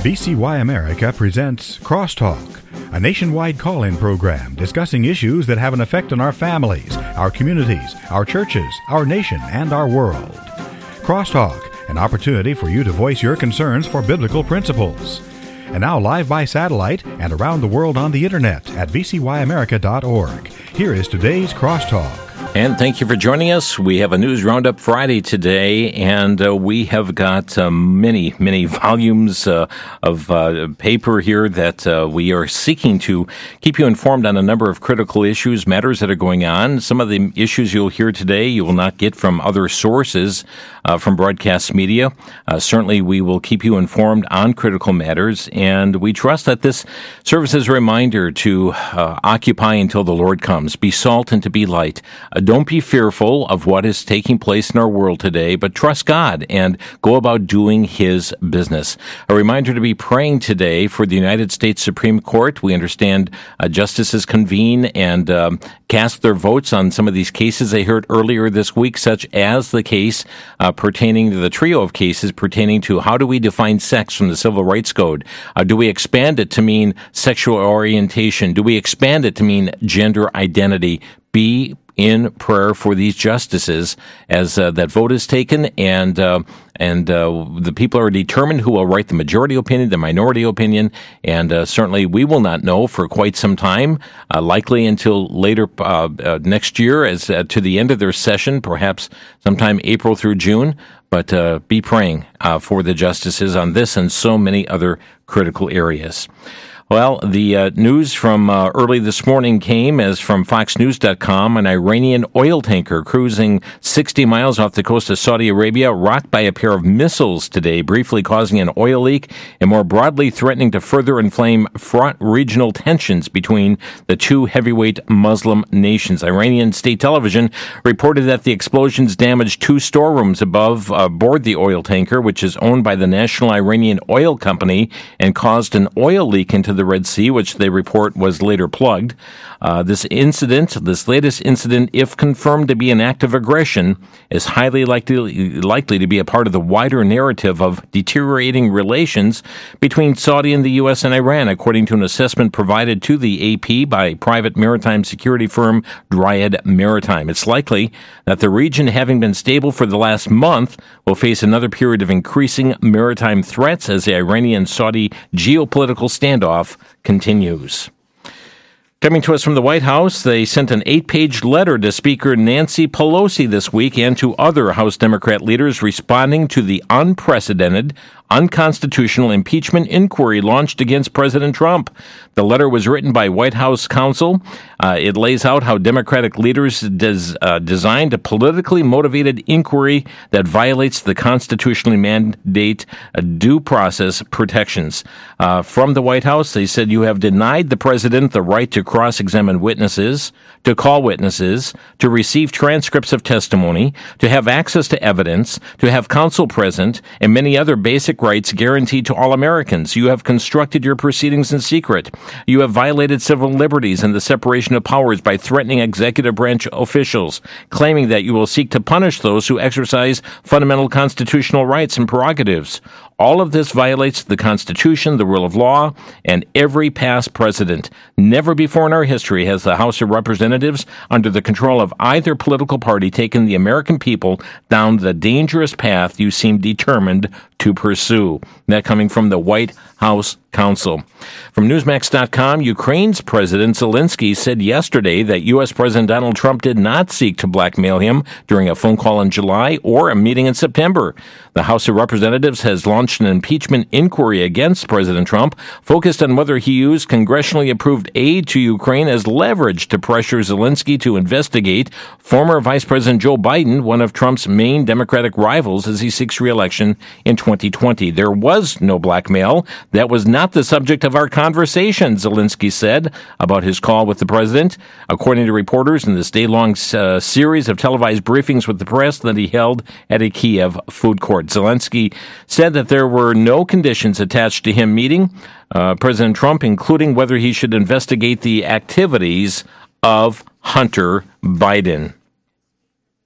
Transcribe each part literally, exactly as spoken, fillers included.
V C Y America presents Crosstalk, a nationwide call-in program discussing issues that have an effect on our families, our communities, our churches, our nation, and our world. Crosstalk, an opportunity for you to voice your concerns for biblical principles. And now live by satellite and around the world on the internet at v c y america dot org. Here is today's Crosstalk. And thank you for joining us. We have a News Roundup Friday today, and uh, we have got uh, many, many volumes uh, of uh, paper here that uh, we are seeking to keep you informed on a number of critical issues, matters that are going on. Some of the issues you'll hear today you will not get from other sources uh, from broadcast media. Uh, certainly, we will keep you informed on critical matters, and we trust that this serves as a reminder to uh, occupy until the Lord comes. Be salt and to be light. Uh, Don't be fearful of what is taking place in our world today, but trust God and go about doing His business. A reminder to be praying today for the United States Supreme Court. We understand uh, justices convene and um, cast their votes on some of these cases they heard earlier this week, such as the case uh, pertaining to the trio of cases pertaining to how do we define sex from the Civil Rights Code? Uh, do we expand it to mean sexual orientation? Do we expand it to mean gender identity? Be in prayer for these justices as uh, that vote is taken, and uh, and uh, the people are determined who will write the majority opinion, the minority opinion, and uh, certainly we will not know for quite some time, uh, likely until later uh, uh, next year, as uh, to the end of their session, perhaps sometime April through June. But uh, be praying uh, for the justices on this and so many other critical areas. Well, the uh, news from uh, early this morning came as from fox news dot com. An Iranian oil tanker cruising sixty miles off the coast of Saudi Arabia rocked by a pair of missiles today, briefly causing an oil leak and more broadly threatening to further inflame fraught regional tensions between the two heavyweight Muslim nations. Iranian state television reported that the explosions damaged two storerooms above uh, aboard the oil tanker, which is owned by the National Iranian Oil Company, and caused an oil leak into the Red Sea, which they report was later plugged. Uh, this incident, this latest incident, if confirmed to be an act of aggression, is highly likely, likely to be a part of the wider narrative of deteriorating relations between Saudi and the U S and Iran, according to an assessment provided to the A P by private maritime security firm Dryad Maritime. It's likely that the region, having been stable for the last month, will face another period of increasing maritime threats as the Iranian-Saudi geopolitical standoff continues. Coming to us from the White House, they sent an eight-page letter to Speaker Nancy Pelosi this week and to other House Democrat leaders responding to the unprecedented, unconstitutional impeachment inquiry launched against President Trump. The letter was written by White House counsel. Uh, it lays out how Democratic leaders des, uh, designed a politically motivated inquiry that violates the constitutionally mandate uh, due process protections. Uh, from the White House, they said, you have denied the president the right to cross-examine witnesses, to call witnesses, to receive transcripts of testimony, to have access to evidence, to have counsel present, and many other basic rights guaranteed to all Americans. You have constructed your proceedings in secret. You have violated civil liberties and the separation of powers by threatening executive branch officials, claiming that you will seek to punish those who exercise fundamental constitutional rights and prerogatives. All of this violates the Constitution, the rule of law, and every past president. Never before in our history has the House of Representatives, under the control of either political party, taken the American people down the dangerous path you seem determined to pursue. That coming from the White House counsel. From Newsmax dot com, Ukraine's President Zelensky said yesterday that U S. President Donald Trump did not seek to blackmail him during a phone call in July or a meeting in September. The House of Representatives has launched an impeachment inquiry against President Trump, focused on whether he used congressionally approved aid to Ukraine as leverage to pressure Zelensky to investigate former Vice President Joe Biden, one of Trump's main Democratic rivals, as he seeks re-election in twenty twenty. There was no blackmail. That was not the subject of our conversation, Zelensky said about his call with the president. According to reporters in this day-long uh, series of televised briefings with the press that he held at a Kiev food court, Zelensky said that there were no conditions attached to him meeting uh, President Trump, including whether he should investigate the activities of Hunter Biden.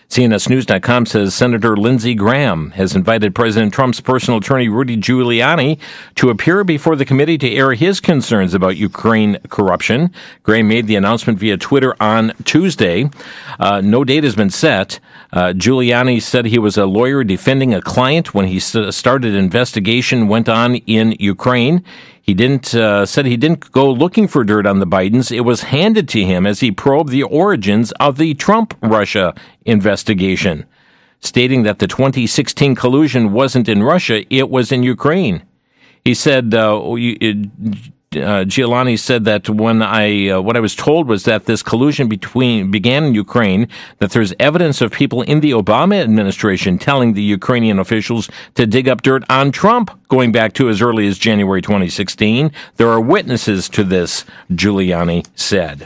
C N S News dot com says Senator Lindsey Graham has invited President Trump's personal attorney Rudy Giuliani to appear before the committee to air his concerns about Ukraine corruption. Graham made the announcement via Twitter on Tuesday. Uh, no date has been set. Uh, Giuliani said he was a lawyer defending a client when he started an investigation went on in Ukraine. He didn't uh, said he didn't go looking for dirt on the Bidens. It was handed to him as he probed the origins of the Trump-Russia investigation, stating that the twenty sixteen collusion wasn't in Russia, it was in Ukraine. He said, uh, uh, Giuliani said that when I, uh, what I was told was that this collusion between began in Ukraine, that there's evidence of people in the Obama administration telling the Ukrainian officials to dig up dirt on Trump going back to as early as January twenty sixteen. There are witnesses to this, Giuliani said.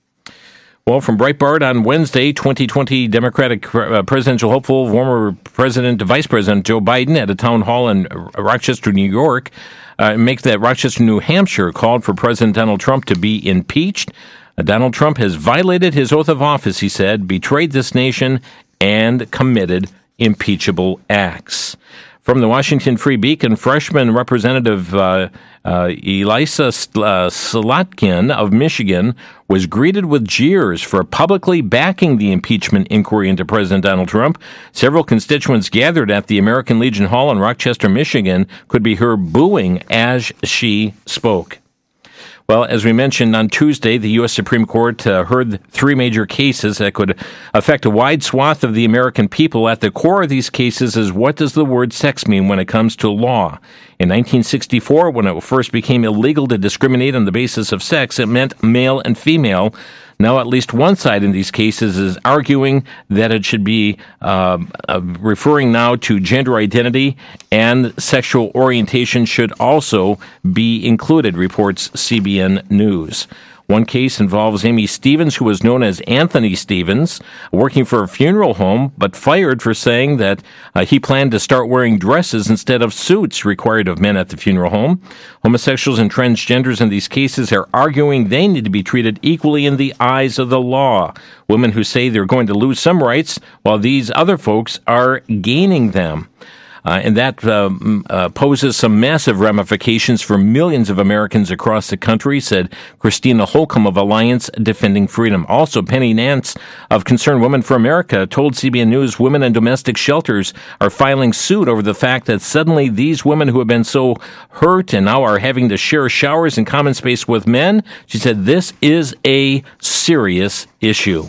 Well, from Breitbart on Wednesday, twenty twenty Democratic uh, presidential hopeful, former President, Vice President Joe Biden at a town hall in Rochester, New York, uh, make that Rochester, New Hampshire, called for President Donald Trump to be impeached. Uh, Donald Trump has violated his oath of office, he said, betrayed this nation, and committed impeachable acts. From the Washington Free Beacon, freshman Representative uh, uh, Elisa uh, Slotkin of Michigan was greeted with jeers for publicly backing the impeachment inquiry into President Donald Trump. Several constituents gathered at the American Legion Hall in Rochester, Michigan, could be heard booing as she spoke. Well, as we mentioned on Tuesday, the U S Supreme Court uh, heard three major cases that could affect a wide swath of the American people. At the core of these cases is, what does the word sex mean when it comes to law? In nineteen sixty-four, when it first became illegal to discriminate on the basis of sex, it meant male and female. Now, at least one side in these cases is arguing that it should be uh, uh, referring now to gender identity, and sexual orientation should also be included, reports C B N News. One case involves Amy Stevens, who was known as Anthony Stevens, working for a funeral home, but fired for saying that uh, he planned to start wearing dresses instead of suits required of men at the funeral home. Homosexuals and transgenders in these cases are arguing they need to be treated equally in the eyes of the law. Women who say they're going to lose some rights, while these other folks are gaining them. Uh, and that uh, uh, poses some massive ramifications for millions of Americans across the country, said Christina Holcomb of Alliance Defending Freedom. Also, Penny Nance of Concerned Women for America told C B N News women in domestic shelters are filing suit over the fact that suddenly these women who have been so hurt and now are having to share showers and common space with men. She said this is a serious issue.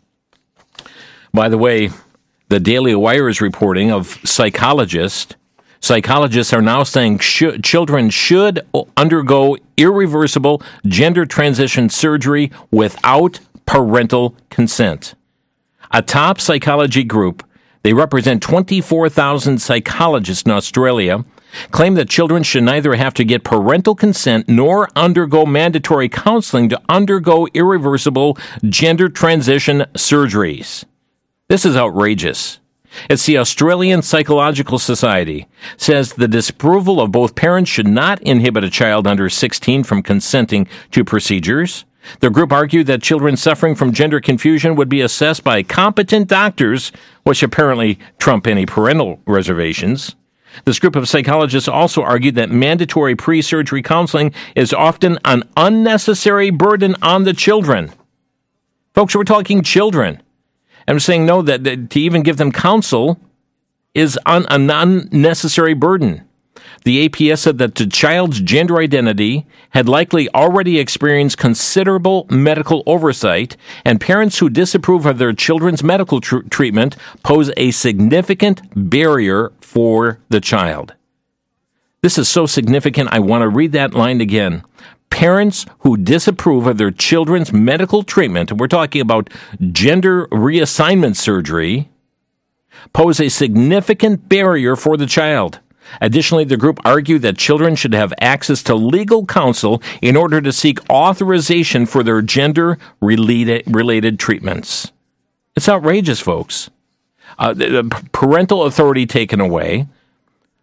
By the way, the Daily Wire is reporting of psychologists. Psychologists are now saying sh- children should undergo irreversible gender transition surgery without parental consent. A top psychology group, they represent twenty-four thousand psychologists in Australia, claim that children should neither have to get parental consent nor undergo mandatory counseling to undergo irreversible gender transition surgeries. This is outrageous. It's the Australian Psychological Society says the disapproval of both parents should not inhibit a child under sixteen from consenting to procedures. The group argued that children suffering from gender confusion would be assessed by competent doctors, which apparently trump any parental reservations. This group of psychologists also argued that mandatory pre-surgery counseling is often an unnecessary burden on the children. Folks, we're talking children. I'm saying no, that, that to even give them counsel is un, an unnecessary burden. The A P S said that the child's gender identity had likely already experienced considerable medical oversight, and parents who disapprove of their children's medical tr- treatment pose a significant barrier for the child. This is so significant, I want to read that line again. Parents who disapprove of their children's medical treatment, and we're talking about gender reassignment surgery, pose a significant barrier for the child. Additionally, the group argued that children should have access to legal counsel in order to seek authorization for their gender-related related treatments. It's outrageous, folks. Uh, the parental authority taken away.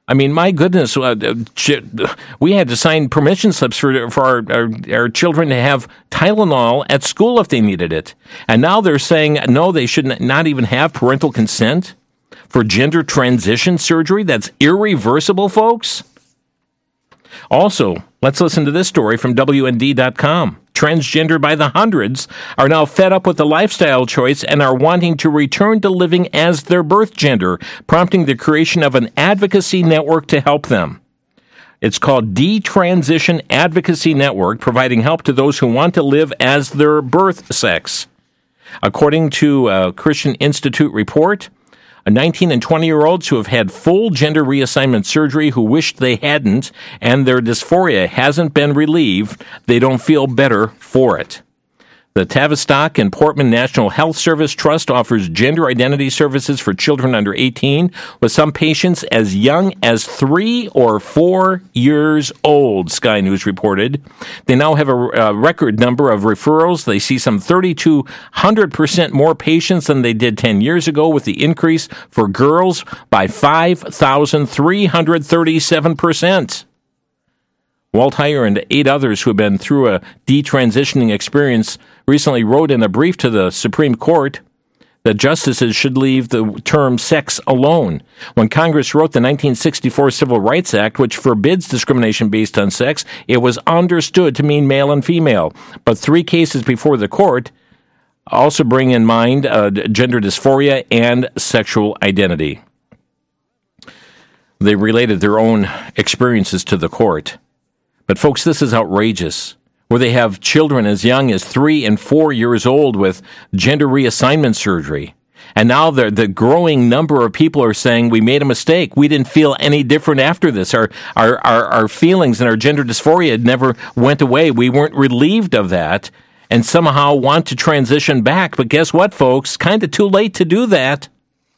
I mean, my goodness, uh, we had to sign permission slips for for our, our, our children to have Tylenol at school if they needed it. And now they're saying, no, they should not even have parental consent for gender transition surgery. That's irreversible, folks. Also, let's listen to this story from W N D dot com. Transgender by the hundreds are now fed up with the lifestyle choice and are wanting to return to living as their birth gender, prompting the creation of an advocacy network to help them. It's called Detransition Advocacy Network, providing help to those who want to live as their birth sex. According to a Christian Institute report, nineteen and twenty-year-olds who have had full gender reassignment surgery who wished they hadn't, and their dysphoria hasn't been relieved, they don't feel better for it. The Tavistock and Portman National Health Service Trust offers gender identity services for children under eighteen, with some patients as young as three or four years old, Sky News reported. They now have a, a record number of referrals. They see some three thousand two hundred percent more patients than they did ten years ago, with the increase for girls by five thousand three hundred thirty-seven percent. Walt Heyer and eight others who have been through a detransitioning experience recently wrote in a brief to the Supreme Court that justices should leave the term sex alone. When Congress wrote the nineteen sixty-four Civil Rights Act, which forbids discrimination based on sex, it was understood to mean male and female. But three cases before the court also bring in mind uh, gender dysphoria and sexual identity. They related their own experiences to the court. But folks, this is outrageous, where they have children as young as three and four years old with gender reassignment surgery. And now the, the growing number of people are saying, we made a mistake. We didn't feel any different after this. Our, our, our, our feelings and our gender dysphoria never went away. We weren't relieved of that and somehow want to transition back. But guess what, folks? Kind of too late to do that.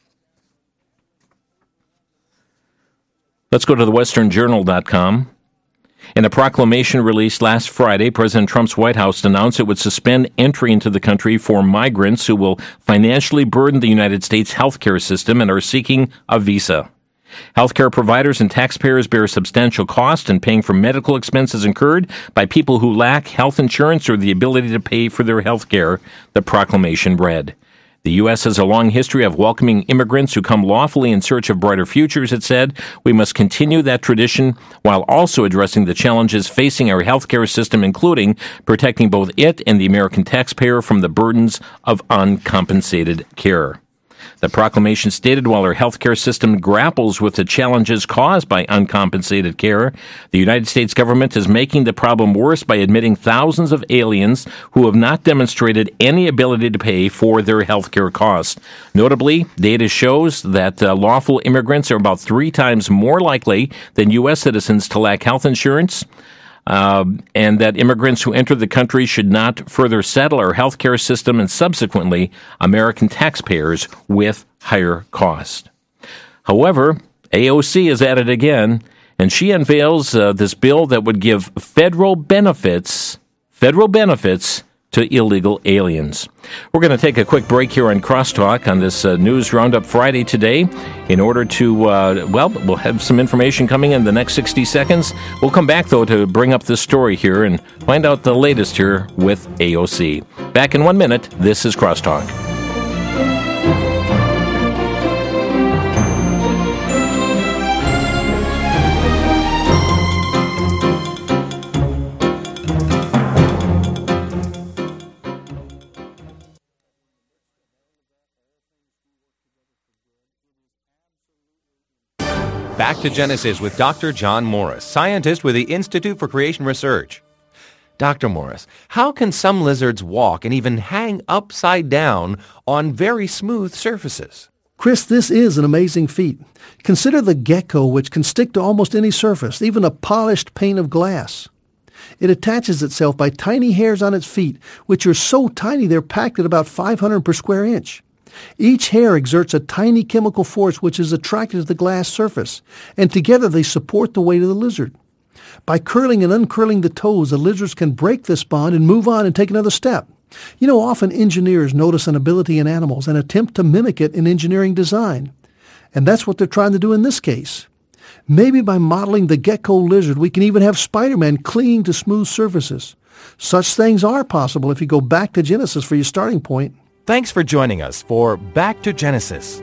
Let's go to the Western Journal dot com. In a proclamation released last Friday, President Trump's White House announced it would suspend entry into the country for migrants who will financially burden the United States healthcare system and are seeking a visa. Healthcare providers and taxpayers bear substantial cost in paying for medical expenses incurred by people who lack health insurance or the ability to pay for their health care, the proclamation read. The U S has a long history of welcoming immigrants who come lawfully in search of brighter futures, it said. We must continue that tradition while also addressing the challenges facing our healthcare system, including protecting both it and the American taxpayer from the burdens of uncompensated care. The proclamation stated while our healthcare system grapples with the challenges caused by uncompensated care, the United States government is making the problem worse by admitting thousands of aliens who have not demonstrated any ability to pay for their healthcare costs. Notably, data shows that uh, lawful immigrants are about three times more likely than U S citizens to lack health insurance. Uh, and that immigrants who enter the country should not further saddle our healthcare system and subsequently American taxpayers with higher costs. However, A O C is at it again, and she unveils uh, this bill that would give federal benefits, federal benefits to illegal aliens. We're going to take a quick break here on Crosstalk on this uh, News Roundup Friday today in order to, uh, well, we'll have some information coming in the next sixty seconds. We'll come back, though, to bring up this story here and find out the latest here with A O C. Back in one minute, this is Crosstalk. Back to Genesis with Doctor John Morris, scientist with the Institute for Creation Research. Doctor Morris, how can some lizards walk and even hang upside down on very smooth surfaces? Chris, this is an amazing feat. Consider the gecko, which can stick to almost any surface, even a polished pane of glass. It attaches itself by tiny hairs on its feet, which are so tiny they're packed at about five hundred per square inch. Each hair exerts a tiny chemical force which is attracted to the glass surface, and together they support the weight of the lizard. By curling and uncurling the toes, the lizards can break this bond and move on and take another step. You know, often engineers notice an ability in animals and attempt to mimic it in engineering design. And that's what they're trying to do in this case. Maybe by modeling the gecko lizard, we can even have Spider-Man clinging to smooth surfaces. Such things are possible if you go back to Genesis for your starting point. Thanks for joining us for Back to Genesis.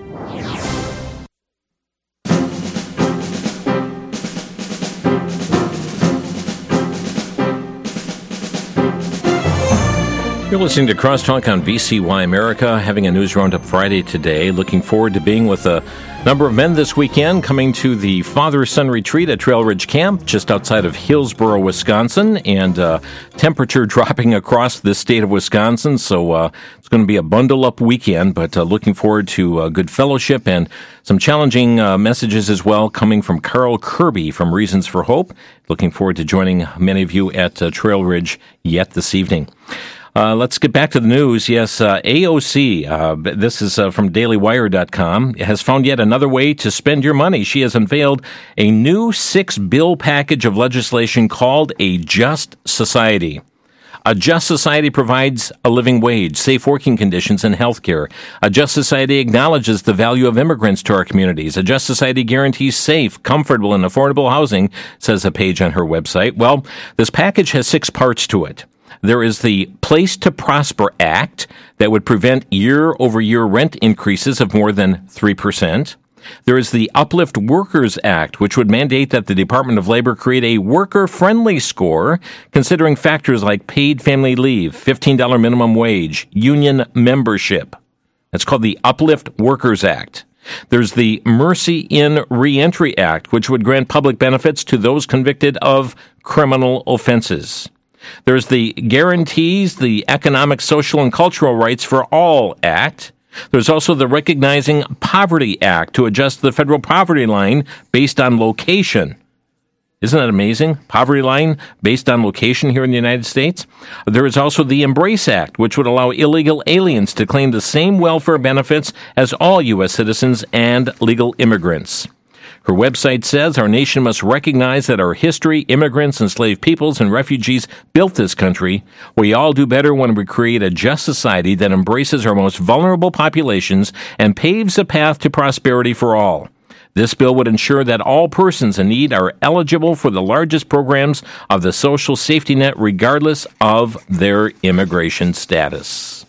You're listening to Crosstalk on V C Y America, having a news roundup Friday today. Looking forward to being with a number of men this weekend, coming to the Father-Son Retreat at Trail Ridge Camp, just outside of Hillsboro, Wisconsin, and uh, temperature dropping across the state of Wisconsin, so uh, it's going to be a bundle-up weekend, but uh, looking forward to uh, good fellowship and some challenging uh, messages as well coming from Carl Kirby from Reasons for Hope. Looking forward to joining many of you at uh, Trail Ridge yet this evening. Uh, let's get back to the news. Yes, uh, A O C, uh, this is uh, from daily wire dot com, has found yet another way to spend your money. She has unveiled a new six-bill package of legislation called a Just Society. A Just Society provides a living wage, safe working conditions, and health care. A Just Society acknowledges the value of immigrants to our communities. A Just Society guarantees safe, comfortable, and affordable housing, says a page on her website. Well, this package has six parts to it. There is the Place to Prosper Act that would prevent year-over-year rent increases of more than three percent. There is the Uplift Workers Act, which would mandate that the Department of Labor create a worker-friendly score, considering factors like paid family leave, fifteen dollars minimum wage, union membership. That's called the Uplift Workers Act. There's the Mercy in Reentry Act, which would grant public benefits to those convicted of criminal offenses. There's the Guarantees the Economic, Social, and Cultural Rights for All Act. There's also the Recognizing Poverty Act to adjust the federal poverty line based on location. Isn't that amazing? Poverty line based on location here in the United States. There is also the Embrace Act, which would allow illegal aliens to claim the same welfare benefits as all U S citizens and legal immigrants. Her website says our nation must recognize that our history, immigrants, enslaved peoples, and refugees built this country. We all do better when we create a just society that embraces our most vulnerable populations and paves a path to prosperity for all. This bill would ensure that all persons in need are eligible for the largest programs of the social safety net regardless of their immigration status.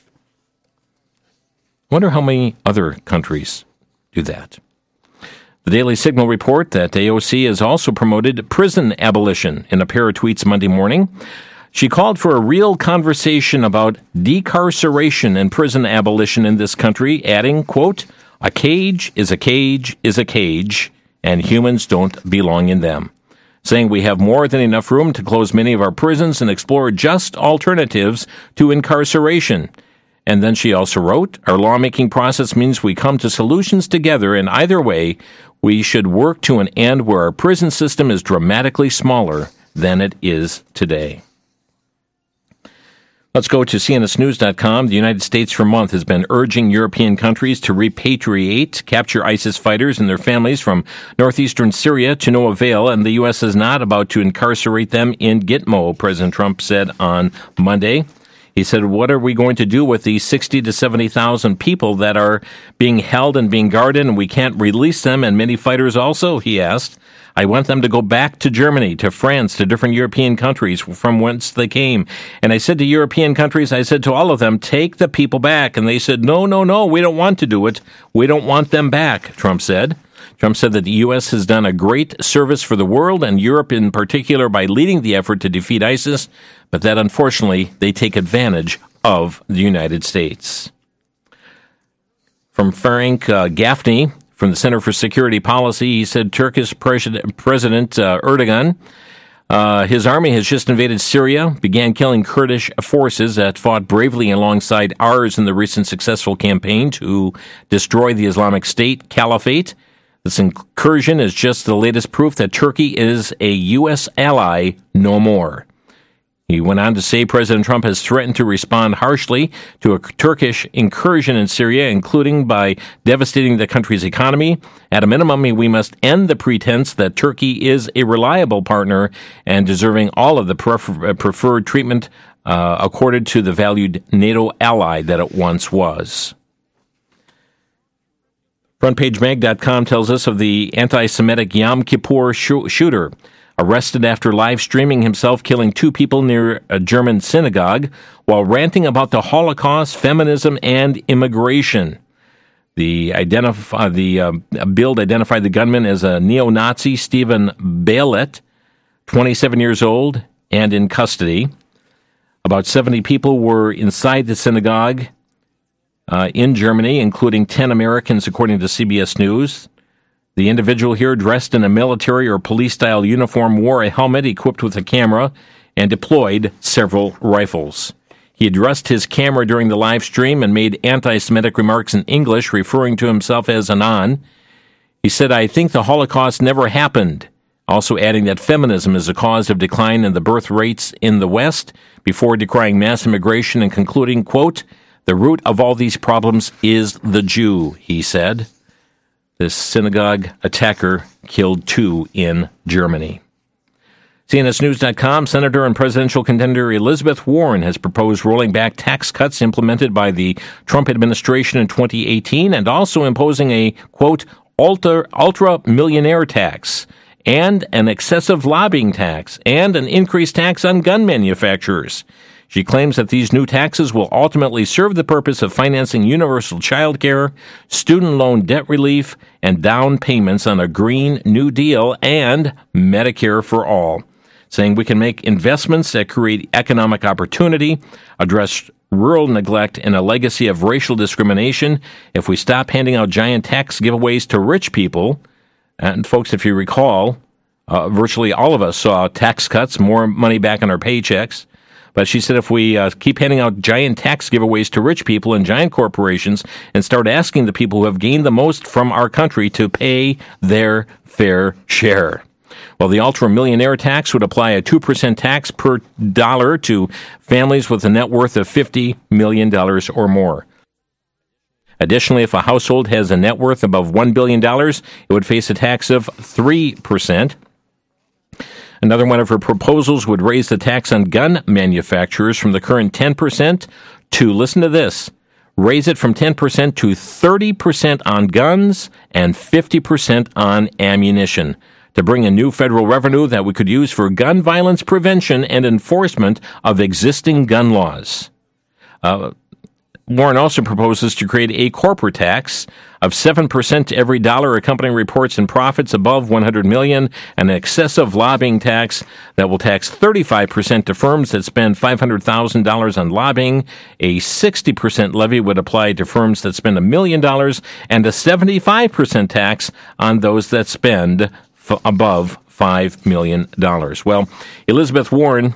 I wonder how many other countries do that. The Daily Signal report that A O C has also promoted prison abolition in a pair of tweets Monday morning. She called for a real conversation about decarceration and prison abolition in this country, adding, quote, "A cage is a cage is a cage, and humans don't belong in them," saying we have more than enough room to close many of our prisons and explore just alternatives to incarceration. And then she also wrote, our lawmaking process means we come to solutions together, and either way, we should work to an end where our prison system is dramatically smaller than it is today. Let's go to C N S News dot com. The United States for a month has been urging European countries to repatriate, capture ISIS fighters and their families from northeastern Syria to no avail, and the U S is not about to incarcerate them in Gitmo, President Trump said on Monday. He said, what are we going to do with these sixty to seventy thousand people that are being held and being guarded, and we can't release them, and many fighters also, he asked. I want them to go back to Germany, to France, to different European countries from whence they came. And I said to European countries, I said to all of them, take the people back. And they said, no, no, no, we don't want to do it. We don't want them back, Trump said. Trump said that the U S has done a great service for the world and Europe in particular by leading the effort to defeat ISIS, but that unfortunately they take advantage of the United States. From Frank uh, Gaffney from the Center for Security Policy, he said Turkish President, President uh, Erdogan, uh, his army has just invaded Syria, began killing Kurdish forces that fought bravely alongside ours in the recent successful campaign to destroy the Islamic State Caliphate. This incursion is just the latest proof that Turkey is a U S ally no more. He went on to say President Trump has threatened to respond harshly to a Turkish incursion in Syria, including by devastating the country's economy. At a minimum, we must end the pretense that Turkey is a reliable partner and deserving all of the prefer- preferred treatment uh, accorded to the valued NATO ally that it once was. front page mag dot com tells us of the anti-Semitic Yom Kippur sh- shooter, arrested after live streaming himself killing two people near a German synagogue while ranting about the Holocaust, feminism, and immigration. The, identif- uh, the uh, Bild identified the gunman as a neo-Nazi, Stephen Bayelet, twenty-seven years old, and in custody. About seventy people were inside the synagogue uh, in Germany, including ten Americans, according to C B S News. The individual here, dressed in a military or police-style uniform, wore a helmet equipped with a camera and deployed several rifles. He addressed his camera during the live stream and made anti-Semitic remarks in English, referring to himself as Anan. He said, "I think the Holocaust never happened," also adding that feminism is a cause of decline in the birth rates in the West, before decrying mass immigration and concluding, quote, "The root of all these problems is the Jew," he said. This synagogue attacker killed two in Germany. C N S News dot com, Senator and presidential contender Elizabeth Warren has proposed rolling back tax cuts implemented by the Trump administration in twenty eighteen and also imposing a, quote, ultra, ultra millionaire tax and an excessive lobbying tax and an increased tax on gun manufacturers. She claims that these new taxes will ultimately serve the purpose of financing universal child care, student loan debt relief, and down payments on a Green New Deal and Medicare for All, saying we can make investments that create economic opportunity, address rural neglect, and a legacy of racial discrimination if we stop handing out giant tax giveaways to rich people. And folks, if you recall, uh, virtually all of us saw tax cuts, more money back on our paychecks. But she said if we uh, keep handing out giant tax giveaways to rich people and giant corporations and start asking the people who have gained the most from our country to pay their fair share. Well, the ultra-millionaire tax would apply a two percent tax per dollar to families with a net worth of fifty million dollars or more. Additionally, if a household has a net worth above one billion dollars, it would face a tax of three percent. Another one of her proposals would raise the tax on gun manufacturers from the current ten percent to, listen to this, raise it from ten percent to thirty percent on guns and fifty percent on ammunition, to bring in new federal revenue that we could use for gun violence prevention and enforcement of existing gun laws. Uh, Warren also proposes to create a corporate tax of seven percent to every dollar a company reports in profits above one hundred million dollars, and an excessive lobbying tax that will tax thirty-five percent to firms that spend five hundred thousand dollars on lobbying. A sixty percent levy would apply to firms that spend a million dollars, and a seventy-five percent tax on those that spend f- above five million dollars. Well, Elizabeth Warren,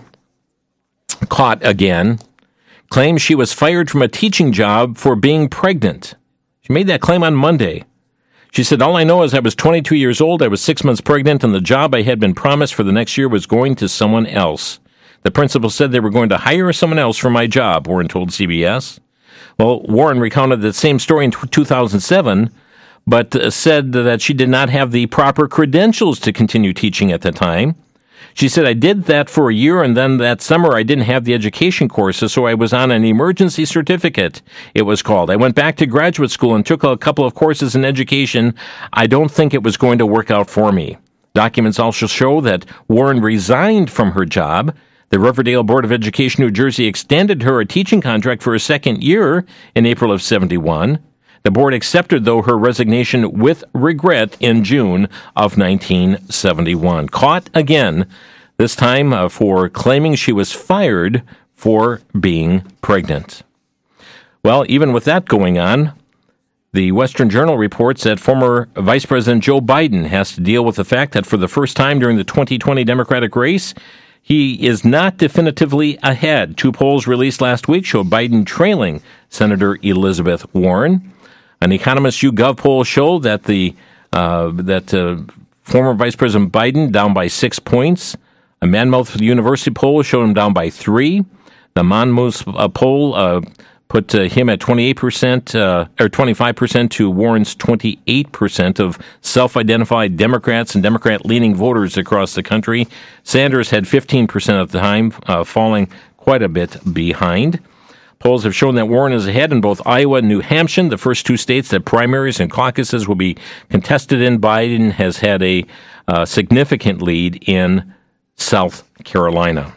caught again, claims she was fired from a teaching job for being pregnant. She made that claim on Monday. She said, "All I know is I was twenty-two years old, I was six months pregnant, and the job I had been promised for the next year was going to someone else. The principal said they were going to hire someone else for my job," Warren told C B S. Well, Warren recounted the same story in two thousand seven, but said that she did not have the proper credentials to continue teaching at the time. She said, "I did that for a year, and then that summer I didn't have the education courses, so I was on an emergency certificate, it was called. I went back to graduate school and took a couple of courses in education. I don't think it was going to work out for me." Documents also show that Warren resigned from her job. The Riverdale Board of Education, New Jersey, extended her a teaching contract for a second year in April of seventy-one. The board accepted, though, her resignation with regret in June of nineteen seventy-one. Caught again, this time uh, for claiming she was fired for being pregnant. Well, even with that going on, the Western Journal reports that former Vice President Joe Biden has to deal with the fact that for the first time during the twenty twenty Democratic race, he is not definitively ahead. Two polls released last week showed Biden trailing Senator Elizabeth Warren. An Economist YouGov poll showed that the uh, that uh, former Vice President Biden down by six points. A Monmouth University poll showed him down by three. The Monmouth uh, poll uh, put uh, him at twenty-eight percent uh, or twenty-five percent to Warren's twenty-eight percent of self-identified Democrats and Democrat-leaning voters across the country. Sanders had fifteen percent of the time, uh, falling quite a bit behind. Polls have shown that Warren is ahead in both Iowa and New Hampshire, the first two states that primaries and caucuses will be contested in. Biden has had a uh, significant lead in South Carolina.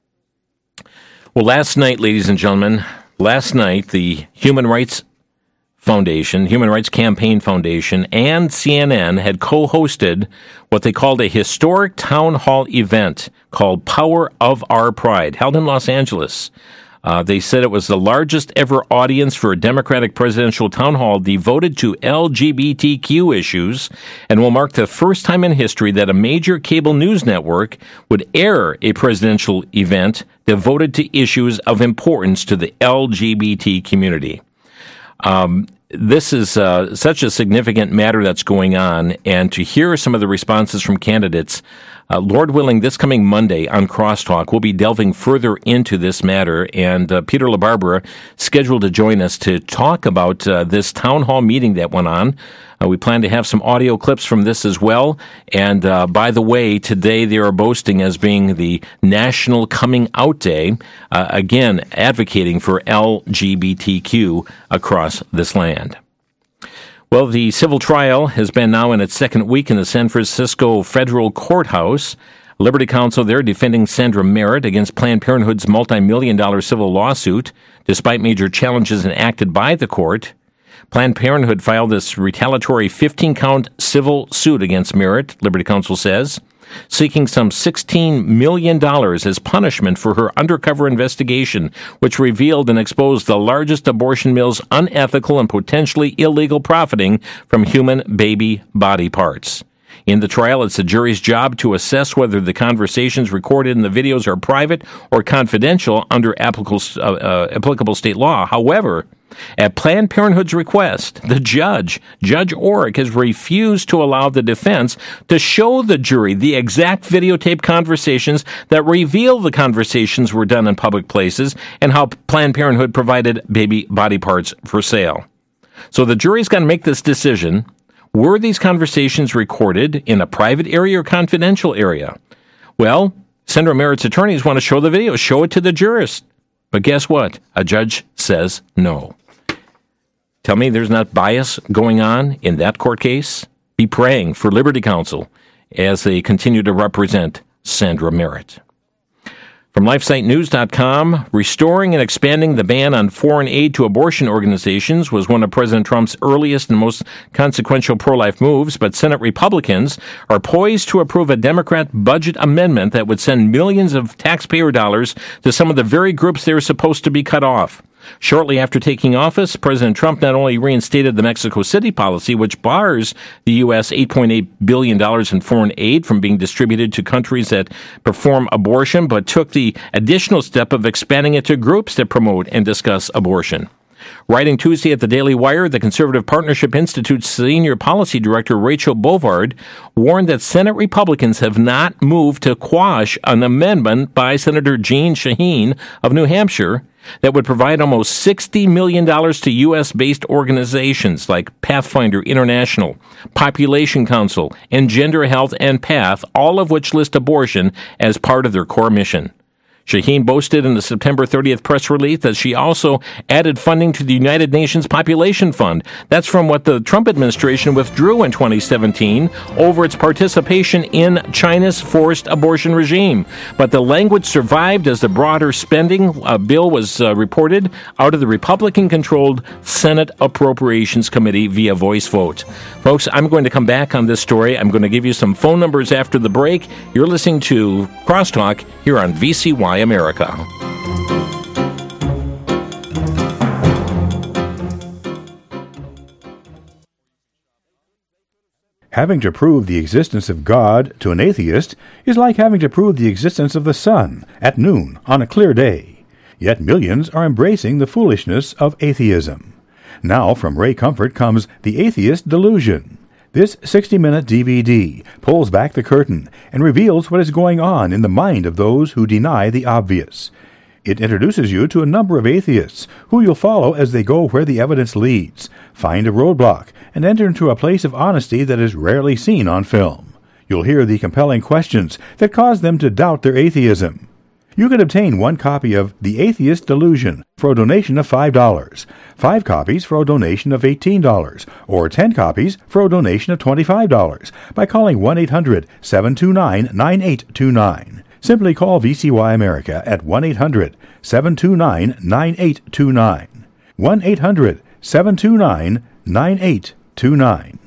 Well, last night, ladies and gentlemen, last night, the Human Rights Foundation, Human Rights Campaign Foundation, and C N N had co-hosted what they called a historic town hall event called Power of Our Pride, held in Los Angeles. Uh, they said it was the largest ever audience for a Democratic presidential town hall devoted to L G B T Q issues, and will mark the first time in history that a major cable news network would air a presidential event devoted to issues of importance to the L G B T community. Um, This is uh, such a significant matter that's going on, and to hear some of the responses from candidates, uh, Lord willing, this coming Monday on Crosstalk, we'll be delving further into this matter, and uh, Peter LaBarbera scheduled to join us to talk about uh, this town hall meeting that went on. Uh, we plan to have some audio clips from this as well, and uh, by the way, today they are boasting as being the National Coming Out Day, uh, again, advocating for L G B T Q across this land. Well, the civil trial has been now in its second week in the San Francisco Federal Courthouse. Liberty Counsel there defending Sandra Merritt against Planned Parenthood's multi-million dollar civil lawsuit, despite major challenges enacted by the court. Planned Parenthood filed this retaliatory fifteen-count civil suit against Merritt, Liberty Counsel says, seeking some sixteen million dollars as punishment for her undercover investigation, which revealed and exposed the largest abortion mill's unethical and potentially illegal profiting from human baby body parts. In the trial, it's the jury's job to assess whether the conversations recorded in the videos are private or confidential under applicable, uh, uh, applicable state law. However, at Planned Parenthood's request, the judge, Judge Orrick, has refused to allow the defense to show the jury the exact videotape conversations that reveal the conversations were done in public places and how Planned Parenthood provided baby body parts for sale. So the jury's got to make this decision. Were these conversations recorded in a private area or confidential area? Well, Sandra Merritt's attorneys want to show the video, show it to the jurist. But guess what? A judge says no. Tell me there's not bias going on in that court case? Be praying for Liberty Counsel as they continue to represent Sandra Merritt. From LifeSite News dot com, restoring and expanding the ban on foreign aid to abortion organizations was one of President Trump's earliest and most consequential pro-life moves, but Senate Republicans are poised to approve a Democrat budget amendment that would send millions of taxpayer dollars to some of the very groups they're supposed to be cut off. Shortly after taking office, President Trump not only reinstated the Mexico City policy, which bars the U S eight point eight billion dollars in foreign aid from being distributed to countries that perform abortion, but took the additional step of expanding it to groups that promote and discuss abortion. Writing Tuesday at the Daily Wire, the Conservative Partnership Institute's senior policy director, Rachel Bovard, warned that Senate Republicans have not moved to quash an amendment by Senator Jeanne Shaheen of New Hampshire that would provide almost sixty million dollars to U S-based organizations like Pathfinder International, Population Council, and Gender Health and PATH, all of which list abortion as part of their core mission. Shaheen boasted in the September thirtieth press release that she also added funding to the United Nations Population Fund. That's from what the Trump administration withdrew in twenty seventeen over its participation in China's forced abortion regime. But the language survived as the broader spending uh, bill was uh, reported out of the Republican-controlled Senate Appropriations Committee via voice vote. Folks, I'm going to come back on this story. I'm going to give you some phone numbers after the break. You're listening to Crosstalk here on V C Y America. Having to prove the existence of God to an atheist is like having to prove the existence of the sun at noon on a clear day. Yet millions are embracing the foolishness of atheism. Now from Ray Comfort comes The Atheist Delusion. This sixty-minute D V D pulls back the curtain and reveals what is going on in the mind of those who deny the obvious. It introduces you to a number of atheists who you'll follow as they go where the evidence leads, find a roadblock, and enter into a place of honesty that is rarely seen on film. You'll hear the compelling questions that cause them to doubt their atheism. You can obtain one copy of The Atheist Delusion for a donation of five dollars, five copies for a donation of eighteen dollars, or ten copies for a donation of twenty-five dollars by calling one eight hundred seven two nine nine eight two nine. Simply call V C Y America at one eight hundred seven two nine nine eight two nine. one eight hundred seven two nine nine eight two nine.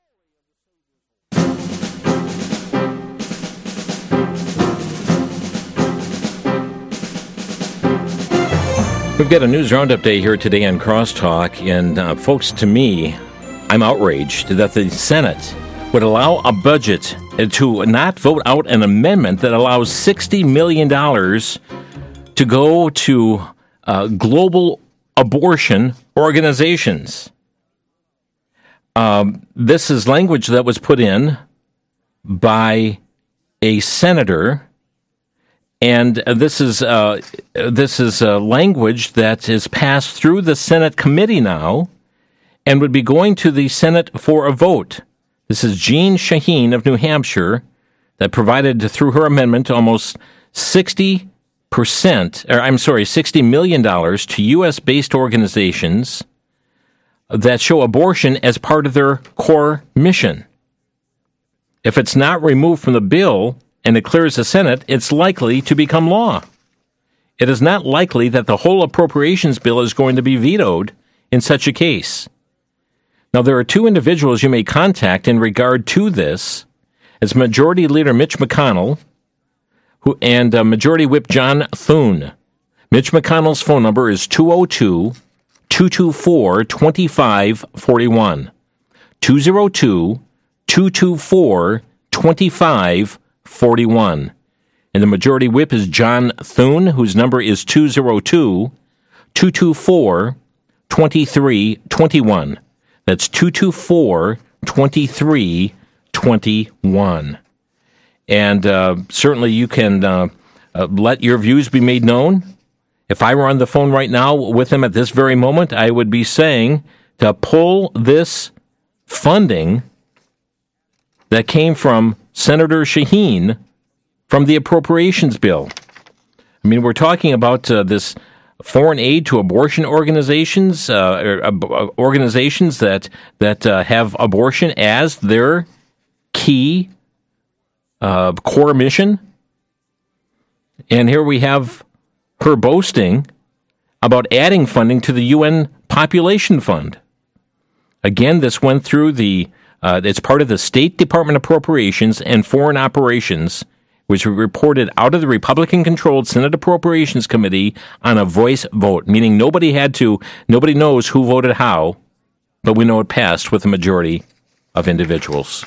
We've got a news roundup day here today on Crosstalk, and uh, folks, to me, I'm outraged that the Senate would allow a budget to not vote out an amendment that allows sixty million dollars to go to uh, global abortion organizations. Um, this is language that was put in by a senator. And this is uh, this is uh, language that is passed through the Senate committee now and would be going to the Senate for a vote. This is Jean Shaheen of New Hampshire that provided through her amendment almost sixty percent, or I'm sorry, sixty million dollars to U S-based organizations that show abortion as part of their core mission. If it's not removed from the bill and it clears the Senate, it's likely to become law. It is not likely that the whole appropriations bill is going to be vetoed in such a case. Now, there are two individuals you may contact in regard to this. It's Majority Leader Mitch McConnell who, and uh, Majority Whip John Thune. Mitch McConnell's phone number is two oh two, two two four, two five four one. two oh two, two two four, two five four one. And the Majority Whip is John Thune, whose number is two oh two, two two four, two three two one. That's two two four, two three two one. And uh, certainly you can uh, uh, let your views be made known. If I were on the phone right now with him at this very moment, I would be saying to pull this funding that came from Senator Shaheen from the appropriations bill. I mean, we're talking about uh, this foreign aid to abortion organizations, uh, or, uh, organizations that that uh, have abortion as their key uh, core mission. And here we have her boasting about adding funding to the U N Population Fund. Again, this went through the Uh, it's part of the State Department Appropriations and Foreign Operations, which were reported out of the Republican-controlled Senate Appropriations Committee on a voice vote, meaning nobody had to, nobody knows who voted how, but we know it passed with a majority of individuals.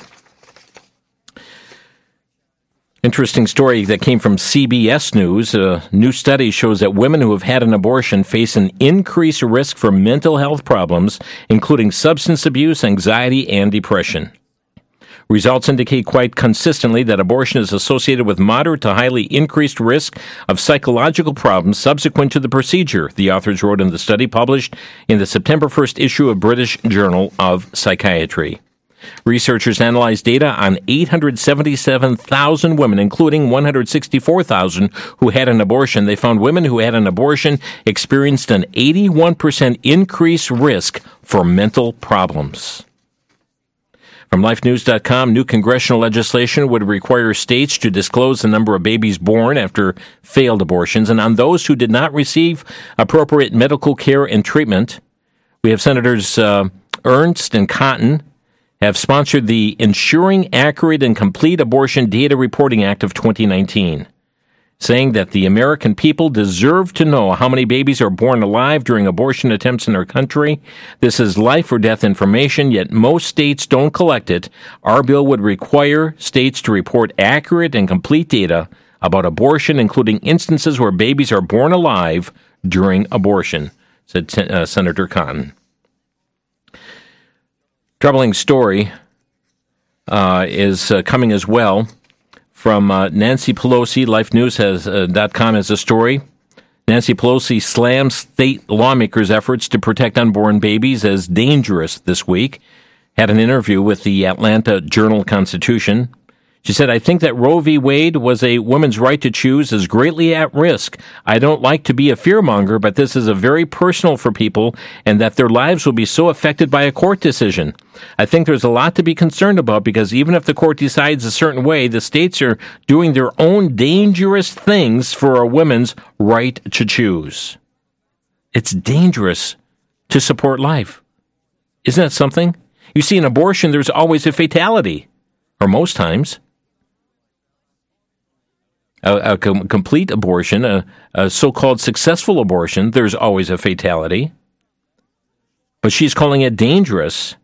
Interesting story that came from C B S News. A new study shows that women who have had an abortion face an increased risk for mental health problems, including substance abuse, anxiety, and depression. Results indicate quite consistently that abortion is associated with moderate to highly increased risk of psychological problems subsequent to the procedure, the authors wrote in the study published in the September first issue of British Journal of Psychiatry. Researchers analyzed data on eight hundred seventy-seven thousand women, including one hundred sixty-four thousand who had an abortion. They found women who had an abortion experienced an eighty-one percent increased risk for mental problems. From life news dot com, new congressional legislation would require states to disclose the number of babies born after failed abortions, and on those who did not receive appropriate medical care and treatment. We have Senators uh, Ernst and Cotton have sponsored the Ensuring Accurate and Complete Abortion Data Reporting Act of twenty nineteen, saying that the American people deserve to know how many babies are born alive during abortion attempts in our country. This is life or death information, yet most states don't collect it. Our bill would require states to report accurate and complete data about abortion, including instances where babies are born alive during abortion, said uh, Senator Cotton. Troubling story uh, is uh, coming as well from uh, Nancy Pelosi. Life News has, uh, .com has a story. Nancy Pelosi slams state lawmakers' efforts to protect unborn babies as dangerous this week. Had an interview with the Atlanta Journal-Constitution. She said, I think that Roe v. Wade was a woman's right to choose is greatly at risk. I don't like to be a fearmonger, but this is a very personal for people and that their lives will be so affected by a court decision. I think there's a lot to be concerned about because even if the court decides a certain way, the states are doing their own dangerous things for a woman's right to choose. It's dangerous to support life. Isn't that something? You see, in abortion, there's always a fatality, or most times. A, a com- complete abortion, a, a so-called successful abortion, there's always a fatality. But she's calling it dangerous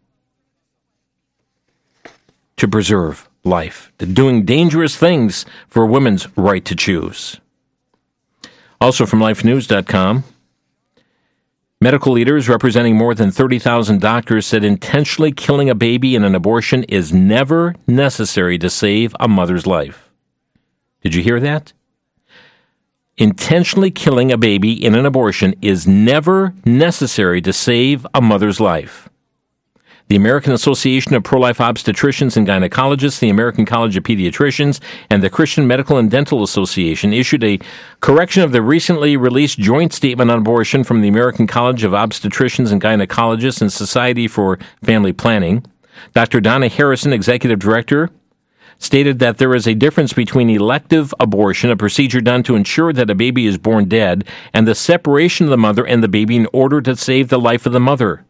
to preserve life, to doing dangerous things for a woman's right to choose. Also from life news dot com, medical leaders representing more than thirty thousand doctors said intentionally killing a baby in an abortion is never necessary to save a mother's life. Did you hear that? Intentionally killing a baby in an abortion is never necessary to save a mother's life. The American Association of Pro-Life Obstetricians and Gynecologists, the American College of Pediatricians, and the Christian Medical and Dental Association issued a correction of the recently released joint statement on abortion from the American College of Obstetricians and Gynecologists and Society for Family Planning. Doctor Donna Harrison, Executive Director, stated that there is a difference between elective abortion, a procedure done to ensure that a baby is born dead, and the separation of the mother and the baby in order to save the life of the mother.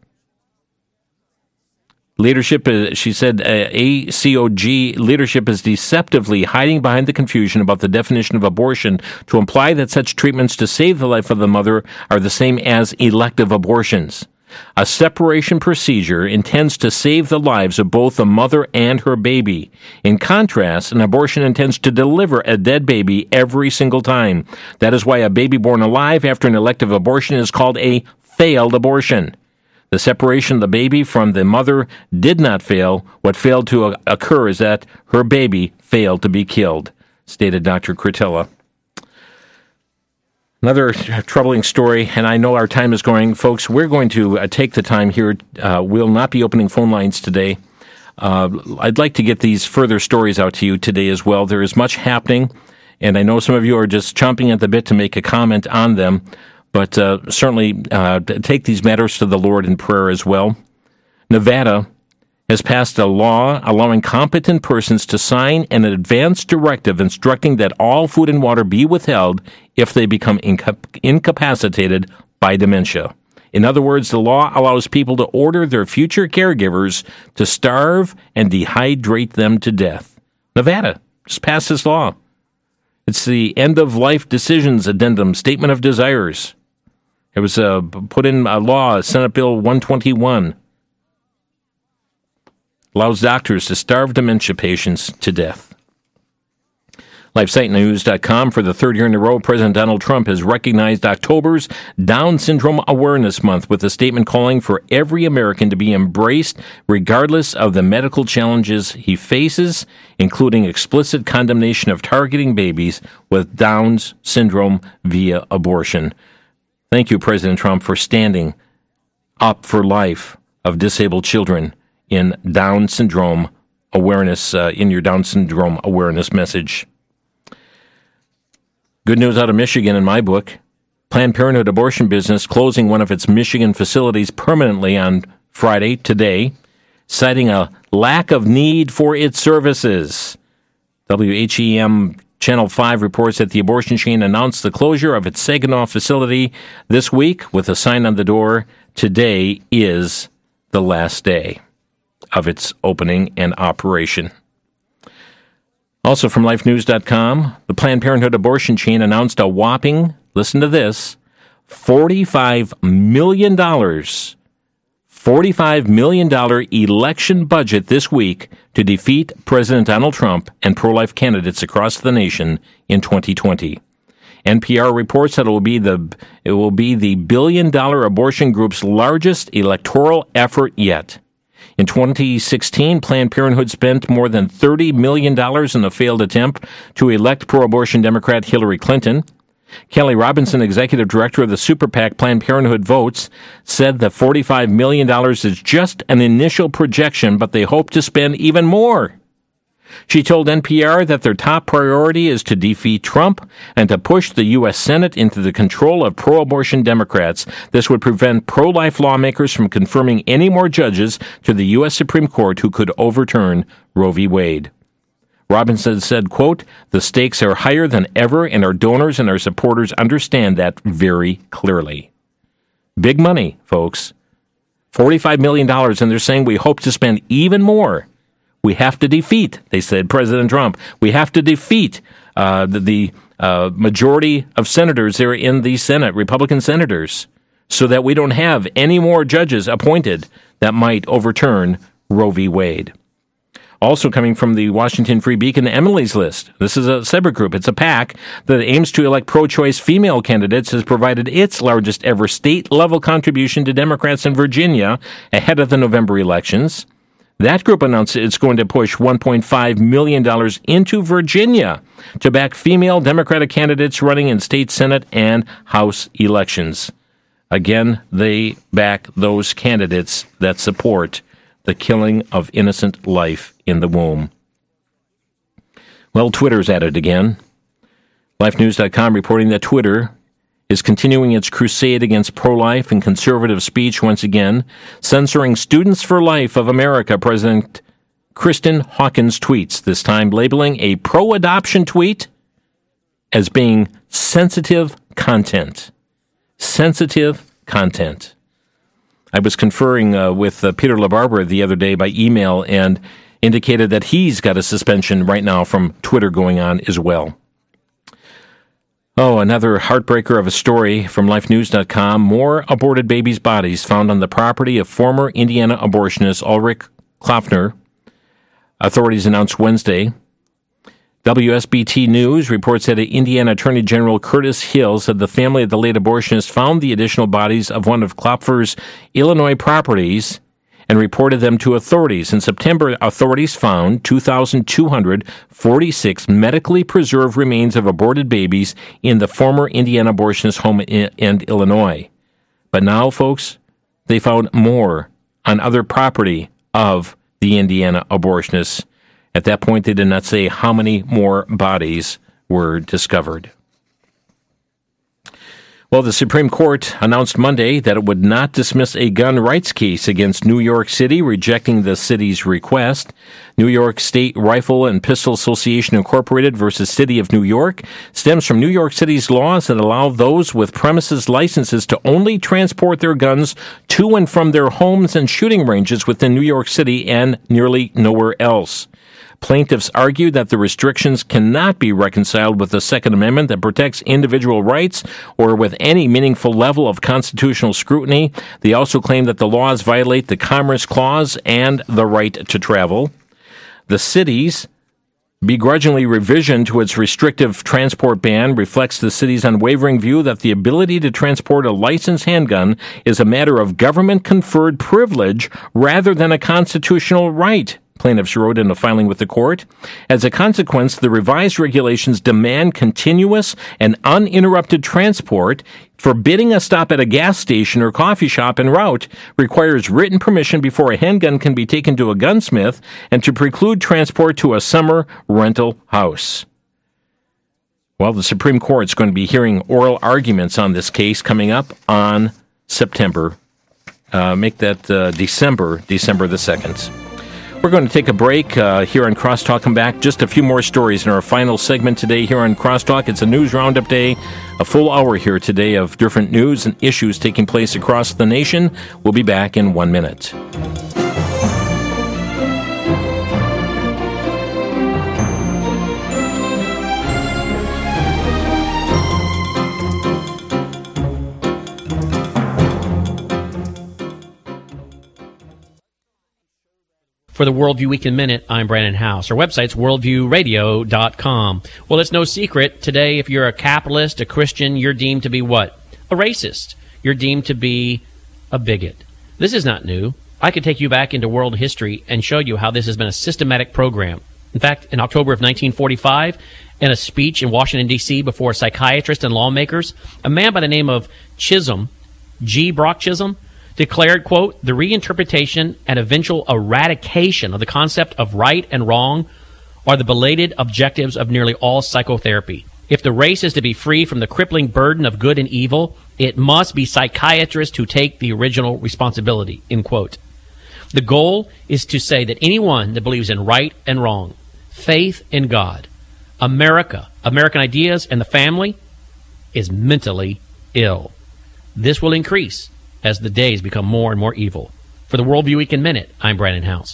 Leadership, she said, uh, A C O G leadership is deceptively hiding behind the confusion about the definition of abortion to imply that such treatments to save the life of the mother are the same as elective abortions. A separation procedure intends to save the lives of both the mother and her baby. In contrast, an abortion intends to deliver a dead baby every single time. That is why a baby born alive after an elective abortion is called a failed abortion. The separation of the baby from the mother did not fail. What failed to occur is that her baby failed to be killed, stated Doctor Cretella. Another troubling story, and I know our time is going. Folks, we're going to uh, take the time here. Uh, we'll not be opening phone lines today. Uh, I'd like to get these further stories out to you today as well. There is much happening, and I know some of you are just chomping at the bit to make a comment on them, but uh, certainly uh, take these matters to the Lord in prayer as well. Nevada has passed a law allowing competent persons to sign an advance directive instructing that all food and water be withheld if they become inca- incapacitated by dementia. In other words, the law allows people to order their future caregivers to starve and dehydrate them to death. Nevada just passed this law. It's the end-of-life decisions addendum, statement of desires. It was uh, put in a law, Senate Bill one twenty-one. Allows doctors to starve dementia patients to death. life site news dot com, for the third year in a row, President Donald Trump has recognized October's Down Syndrome Awareness Month with a statement calling for every American to be embraced regardless of the medical challenges he faces, including explicit condemnation of targeting babies with Down's syndrome via abortion. Thank you, President Trump, for standing up for life of disabled children in Down syndrome awareness, uh, in your Down syndrome awareness message. Good news out of Michigan in my book. Planned Parenthood abortion business closing one of its Michigan facilities permanently on Friday, today, citing a lack of need for its services. W H E M Channel five reports that the abortion chain announced the closure of its Saginaw facility this week with a sign on the door, today is the last day of its opening and operation. Also from life news dot com, the Planned Parenthood abortion chain announced a whopping, listen to this, forty-five million dollars, forty-five million dollars election budget this week to defeat President Donald Trump and pro-life candidates across the nation in twenty twenty. N P R reports that it will be the it will be the billion-dollar abortion group's largest electoral effort yet. In twenty sixteen, Planned Parenthood spent more than thirty million dollars in a failed attempt to elect pro-abortion Democrat Hillary Clinton. Kelly Robinson, executive director of the super PAC Planned Parenthood Votes, said that forty-five million dollars is just an initial projection, but they hope to spend even more. She told N P R that their top priority is to defeat Trump and to push the U S Senate into the control of pro-abortion Democrats. This would prevent pro-life lawmakers from confirming any more judges to the U S Supreme Court who could overturn Roe v. Wade. Robinson said, quote, "The stakes are higher than ever, and our donors and our supporters understand that very clearly." Big money, folks. forty-five million dollars, and they're saying we hope to spend even more. We have to defeat, they said, President Trump. We have to defeat uh, the, the uh, majority of senators there in the Senate, Republican senators, so that we don't have any more judges appointed that might overturn Roe v. Wade. Also coming from the Washington Free Beacon, Emily's List. This is a separate group. It's a PAC that aims to elect pro-choice female candidates, has provided its largest ever state-level contribution to Democrats in Virginia ahead of the November elections. That group announced it's going to push one point five million dollars into Virginia to back female Democratic candidates running in state Senate and House elections. Again, they back those candidates that support the killing of innocent life in the womb. Well, Twitter's at it again. Life News dot com reporting that Twitter is continuing its crusade against pro-life and conservative speech once again, censoring Students for Life of America President Kristen Hawkins' tweets, this time labeling a pro-adoption tweet as being sensitive content. Sensitive content. I was conferring uh, with uh, Peter LaBarbera the other day by email and indicated that he's got a suspension right now from Twitter going on as well. Oh, another heartbreaker of a story from Life News dot com. More aborted babies' bodies found on the property of former Indiana abortionist Ulrich Klopfner. Authorities announced Wednesday. W S B T News reports that Indiana Attorney General Curtis Hill said the family of the late abortionist found the additional bodies of one of Klopfer's Illinois properties and reported them to authorities. In September, authorities found two thousand two hundred forty-six medically preserved remains of aborted babies in the former Indiana abortionist home in, in Illinois. But now, folks, they found more on other property of the Indiana abortionists. At that point, they did not say how many more bodies were discovered. Well, the Supreme Court announced Monday that it would not dismiss a gun rights case against New York City, rejecting the city's request. New York State Rifle and Pistol Association Incorporated versus City of New York stems from New York City's laws that allow those with premises licenses to only transport their guns to and from their homes and shooting ranges within New York City and nearly nowhere else. Plaintiffs argue that the restrictions cannot be reconciled with the Second Amendment that protects individual rights or with any meaningful level of constitutional scrutiny. They also claim that the laws violate the Commerce Clause and the right to travel. The city's begrudgingly revision to its restrictive transport ban reflects the city's unwavering view that the ability to transport a licensed handgun is a matter of government-conferred privilege rather than a constitutional right. Plaintiffs wrote in a filing with the court. As a consequence, the revised regulations demand continuous and uninterrupted transport. Forbidding a stop at a gas station or coffee shop en route requires written permission before a handgun can be taken to a gunsmith and to preclude transport to a summer rental house. Well, the Supreme Court's going to be hearing oral arguments on this case coming up on September. Uh, make that uh, December, December the second. We're going to take a break uh, here on Crosstalk. Come back. Just a few more stories in our final segment today here on Crosstalk. It's a news roundup day, a full hour here today of different news and issues taking place across the nation. We'll be back in one minute. For the Worldview Week in Minute, I'm Brandon House. Our website's worldview radio dot com. Well, it's no secret. Today, if you're a capitalist, a Christian, you're deemed to be what? A racist. You're deemed to be a bigot. This is not new. I could take you back into world history and show you how this has been a systematic program. In fact, in October of nineteen forty-five, in a speech in Washington, D C before psychiatrists and lawmakers, a man by the name of Chisholm, G. Brock Chisholm, declared, quote, the reinterpretation and eventual eradication of the concept of right and wrong are the belated objectives of nearly all psychotherapy. If the race is to be free from the crippling burden of good and evil, it must be psychiatrists who take the original responsibility, end quote. The goal is to say that anyone that believes in right and wrong, faith in God, America, American ideas, and the family is mentally ill. This will increase as the days become more and more evil. For the Worldview Week in Minute, I'm Brandon House.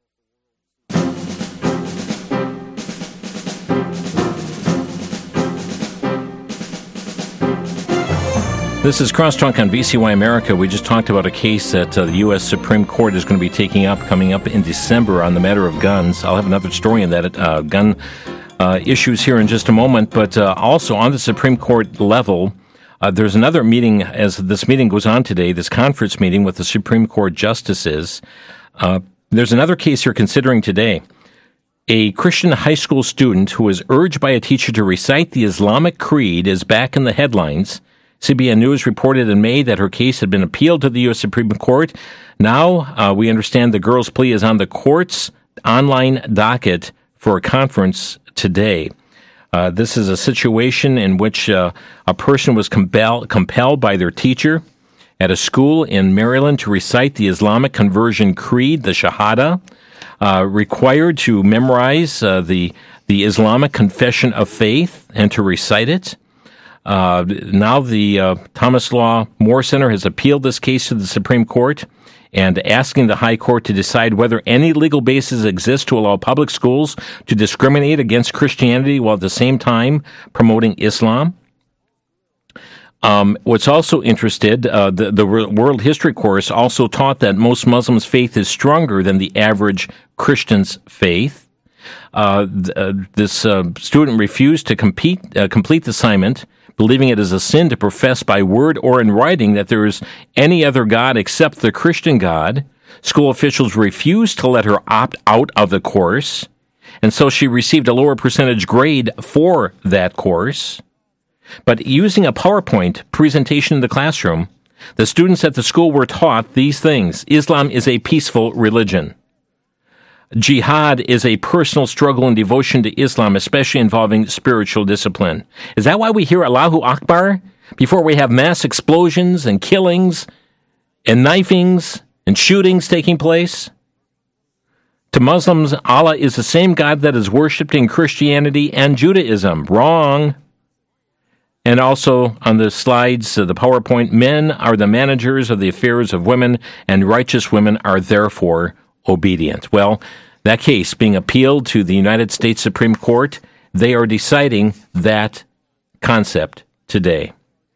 This is Crosstalk on V C Y America. We just talked about a case that uh, the U S Supreme Court is going to be taking up coming up in December on the matter of guns. I'll have another story on that uh, gun uh, issues here in just a moment. But uh, also on the Supreme Court level, uh, there's another meeting as this meeting goes on today, this conference meeting with the Supreme Court justices. Uh, there's another case you're considering today. A Christian high school student who was urged by a teacher to recite the Islamic Creed is back in the headlines. C B N News reported in May that her case had been appealed to the U S Supreme Court. Now, uh, we understand the girl's plea is on the court's online docket for a conference today. Uh, this is a situation in which uh, a person was compel- compelled by their teacher at a school in Maryland to recite the Islamic conversion creed, the Shahada, uh, required to memorize uh, the, the Islamic confession of faith and to recite it. Uh, now the uh, Thomas Law More Center has appealed this case to the Supreme Court and asking the High Court to decide whether any legal basis exists to allow public schools to discriminate against Christianity while at the same time promoting Islam. Um, what's also interested, uh, the, the World History course also taught that most Muslims' faith is stronger than the average Christian's faith. Uh, th- uh, this uh, student refused to compete, uh, complete the assignment, believing it is a sin to profess by word or in writing that there is any other God except the Christian God. School officials refused to let her opt out of the course, and so she received a lower percentage grade for that course. But using a PowerPoint presentation in the classroom, the students at the school were taught these things. Islam is a peaceful religion. Jihad is a personal struggle and devotion to Islam, especially involving spiritual discipline. Is that why we hear Allahu Akbar before we have mass explosions and killings and knifings and shootings taking place? To Muslims, Allah is the same God that is worshipped in Christianity and Judaism. Wrong. And also on the slides, uh, the PowerPoint, men are the managers of the affairs of women, and righteous women are therefore obedient. Well, that case being appealed to the United States Supreme Court, they are deciding that concept today.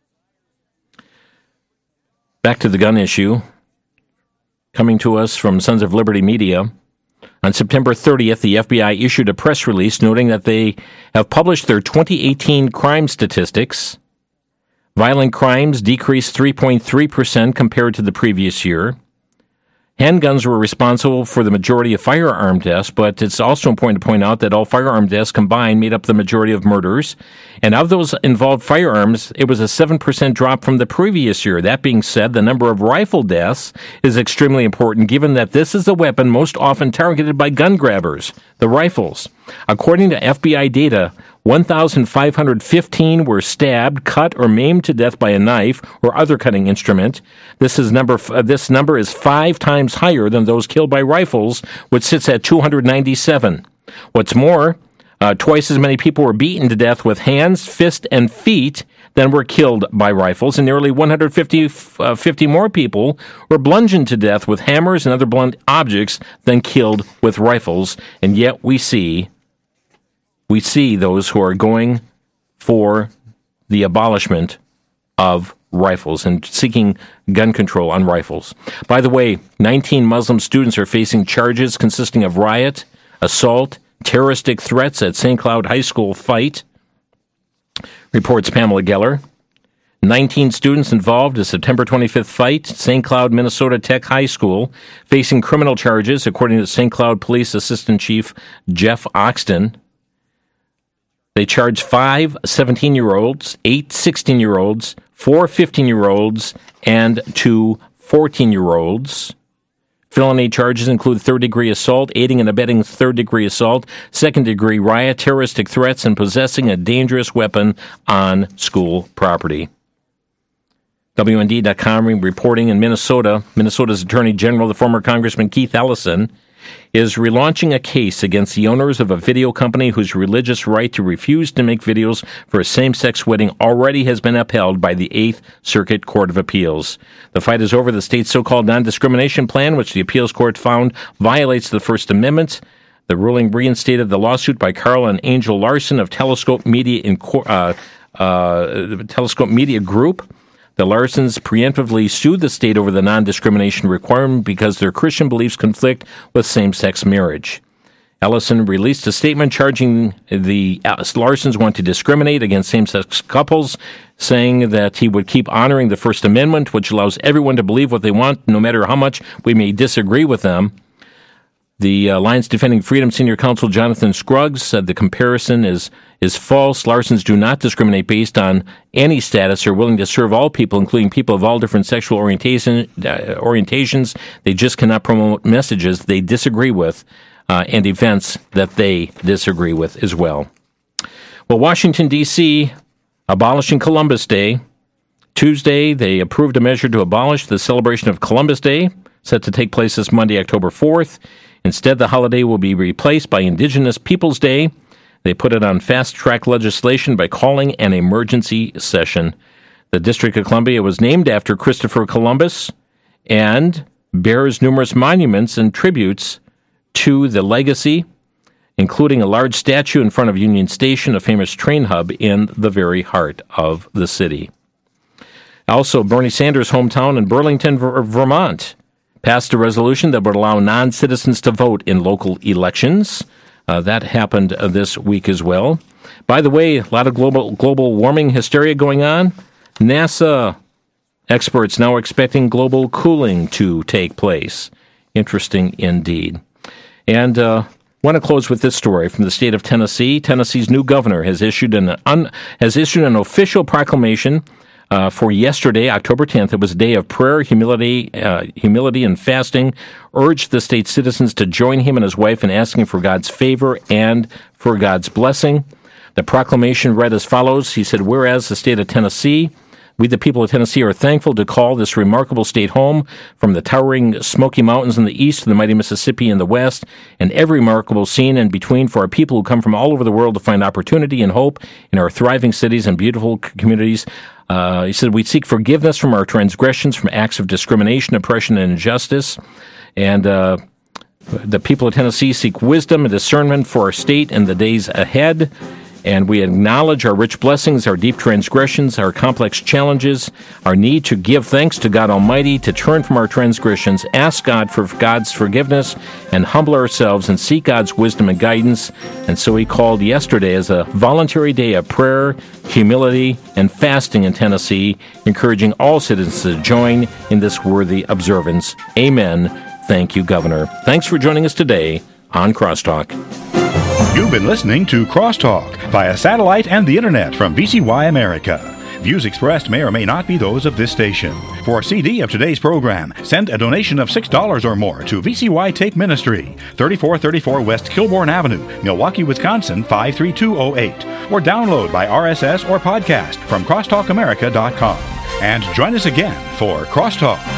Back to the gun issue, coming to us from Sons of Liberty Media. On September thirtieth, the F B I issued a press release noting that they have published their twenty eighteen crime statistics. Violent crimes decreased three point three percent compared to the previous year. Handguns were responsible for the majority of firearm deaths, but it's also important to point out that all firearm deaths combined made up the majority of murders. And of those involved firearms, it was a seven percent drop from the previous year. That being said, the number of rifle deaths is extremely important, given that this is the weapon most often targeted by gun grabbers, the rifles. According to F B I data, one thousand five hundred fifteen were stabbed, cut, or maimed to death by a knife or other cutting instrument. This is number. Uh, this number is five times higher than those killed by rifles, which sits at two hundred ninety-seven. What's more, uh, twice as many people were beaten to death with hands, fists, and feet than were killed by rifles, and nearly one hundred fifty, uh, fifty more people were bludgeoned to death with hammers and other blunt objects than killed with rifles. And yet we see. We see those who are going for the abolishment of rifles and seeking gun control on rifles. By the way, nineteen Muslim students are facing charges consisting of riot, assault, terroristic threats at Saint Cloud High School fight, reports Pamela Geller. nineteen students involved in the September twenty-fifth fight, Saint Cloud, Minnesota Tech High School, facing criminal charges, according to Saint Cloud Police Assistant Chief Jeff Oxton. They charged five seventeen-year-olds, eight sixteen-year-olds, four fifteen-year-olds, and two fourteen-year-olds. Felony charges include third-degree assault, aiding and abetting third-degree assault, second-degree riot, terroristic threats, and possessing a dangerous weapon on school property. W N D dot com reporting in Minnesota, Minnesota's Attorney General, the former Congressman Keith Ellison, is relaunching a case against the owners of a video company whose religious right to refuse to make videos for a same-sex wedding already has been upheld by the Eighth Circuit Court of Appeals. The fight is over the state's so-called non-discrimination plan, which the appeals court found violates the First Amendment. The ruling reinstated the lawsuit by Carl and Angel Larson of Telescope Media, Inc- uh, uh, Telescope Media Group. The Larsons preemptively sued the state over the non-discrimination requirement because their Christian beliefs conflict with same-sex marriage. Ellison released a statement charging the Larsons want to discriminate against same-sex couples, saying that he would keep honoring the First Amendment, which allows everyone to believe what they want, no matter how much we may disagree with them. The uh, Alliance Defending Freedom Senior Counsel Jonathan Scruggs said the comparison is is false. Larsons do not discriminate based on any status. They're willing to serve all people, including people of all different sexual orientation, uh, orientations. They just cannot promote messages they disagree with uh, and events that they disagree with as well. Well, Washington, D C abolishing Columbus Day. Tuesday, they approved a measure to abolish the celebration of Columbus Day, set to take place this Monday, October fourth. Instead, the holiday will be replaced by Indigenous Peoples Day. They put it on fast-track legislation by calling an emergency session. The District of Columbia was named after Christopher Columbus and bears numerous monuments and tributes to the legacy, including a large statue in front of Union Station, a famous train hub in the very heart of the city. Also, Bernie Sanders' hometown in Burlington, Vermont, passed a resolution that would allow non-citizens to vote in local elections. Uh, that happened uh, this week as well. By the way, a lot of global global warming hysteria going on. NASA experts now expecting global cooling to take place. Interesting indeed. And uh, want to close with this story from the state of Tennessee. Tennessee's new governor has issued an un, has issued an official proclamation Uh, for yesterday, October tenth. It was a day of prayer, humility, uh, humility, and fasting. Urged the state's citizens to join him and his wife in asking for God's favor and for God's blessing. The proclamation read as follows. He said, "Whereas the state of Tennessee, we the people of Tennessee are thankful to call this remarkable state home, from the towering Smoky Mountains in the east to the mighty Mississippi in the west, and every remarkable scene in between for our people who come from all over the world to find opportunity and hope in our thriving cities and beautiful communities." Uh, he said, "We seek forgiveness from our transgressions, from acts of discrimination, oppression, and injustice. And uh, the people of Tennessee seek wisdom and discernment for our state and the days ahead. And we acknowledge our rich blessings, our deep transgressions, our complex challenges, our need to give thanks to God Almighty, to turn from our transgressions, ask God for God's forgiveness, and humble ourselves and seek God's wisdom and guidance." And so he called yesterday as a voluntary day of prayer, humility, and fasting in Tennessee, encouraging all citizens to join in this worthy observance. Amen. Thank you, Governor. Thanks for joining us today on Crosstalk. You've been listening to Crosstalk via satellite and the internet from V C Y America. Views expressed may or may not be those of this station. For a C D of today's program, send a donation of six dollars or more to V C Y Take Ministry, thirty-four thirty-four West Kilbourne Avenue, Milwaukee, Wisconsin, five three two oh eight. Or download by R S S or podcast from crosstalk america dot com. And join us again for Crosstalk.